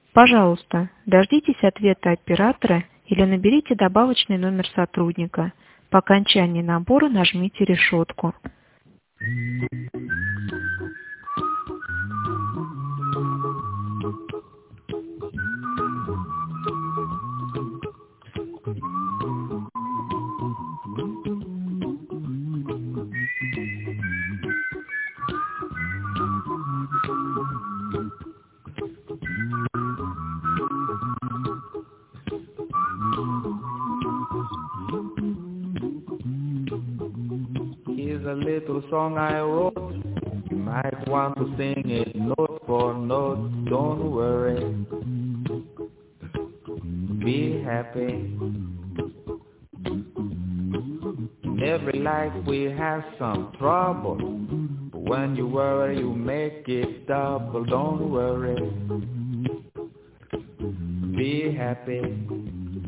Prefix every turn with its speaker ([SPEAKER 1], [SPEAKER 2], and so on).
[SPEAKER 1] Пожалуйста, дождитесь ответа оператора или наберите добавочный номер сотрудника. По окончании набора нажмите решетку.
[SPEAKER 2] Here's a little song I wrote. You might want to sing it note for note. Don't worry. Be happy. In every life we have some trouble. But when you worry, you make it double. Don't worry. Be happy.